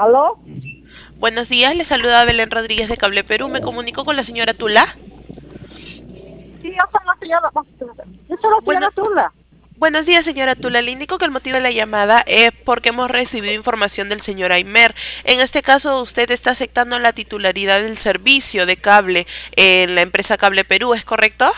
¿Aló? Buenos días, le saluda Belén Rodríguez de Cable Perú. Me comunico con la señora Tula. Sí, yo soy la señora. Yo soy la Bueno, señora Tula. buenos días, señora Tula. Le indico que el motivo de la llamada es porque hemos recibido información del señor Aymer. En este caso, usted está aceptando la titularidad del servicio de cable en la empresa Cable Perú, ¿es correcto?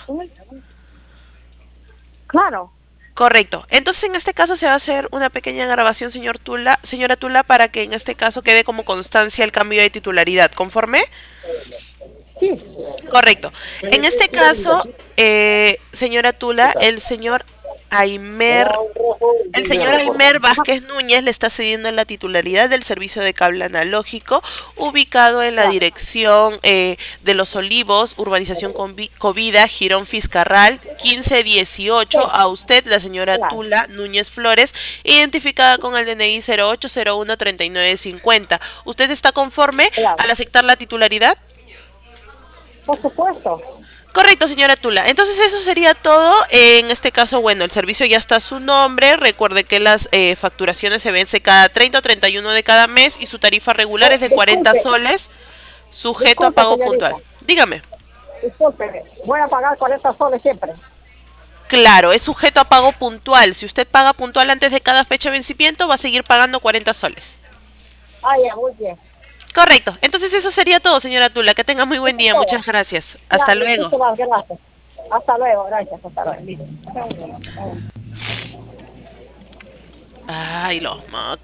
Claro. Correcto. Entonces, en este caso se va a hacer una pequeña grabación, señora Tula, para que en este caso quede como constancia el cambio de titularidad. ¿Conforme? Sí. Correcto. En este caso, señora Tula, Aymer, el señor Aymer Vázquez Núñez le está cediendo la titularidad del servicio de cable analógico, ubicado en la Ya. dirección de Los Olivos, urbanización Covida, Girón Fiscarral, 1518, Sí, a usted, la señora claro. Tula Núñez Flores, identificada con el DNI 08013950. ¿Usted está conforme Claro. al aceptar la titularidad? Por supuesto. Correcto, señora Tula. Entonces eso sería todo. En este caso, bueno, el servicio ya está a su nombre. Recuerde que las facturaciones se vence cada 30 o 31 de cada mes y su tarifa regular es de 40 Disculpe, soles, sujeto a disculpe, pago puntual. señorita. Dígame. Disculpe. Voy a pagar 40 soles siempre. Claro, es sujeto a pago puntual. Si usted paga puntual antes de cada fecha de vencimiento, va a seguir pagando 40 soles. Ah, ya, muy bien. Correcto. Entonces eso sería todo, señora Tula. Que tenga muy buen Eso es día. todo. Muchas gracias. Ya, Hasta luego. muchísimas gracias. Hasta luego, gracias. Hasta luego. Ay, los